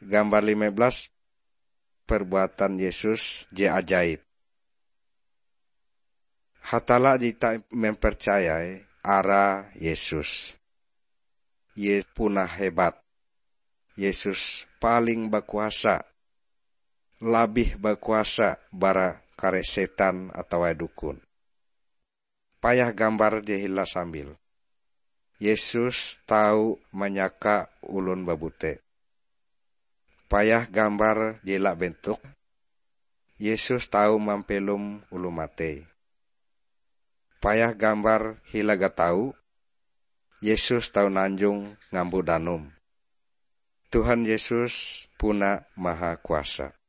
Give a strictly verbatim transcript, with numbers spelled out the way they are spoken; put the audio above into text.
gambar lima belas perbuatan Yesus je ajaib. Hatala kita mempercayai arah Yesus. Ye punah hebat. Yesus paling berkuasa. Labih berkuasa bara kare setan atau dukun. Payah gambar je hila sambil. Yesus tahu menyaka ulun babute. Payah gambar je hila bentuk. Yesus tahu mampelum ulu mate. Payah gambar hilaga tahu. Yesus tahu nanjung ngambu danum. Tuhan Yesus puna maha kuasa.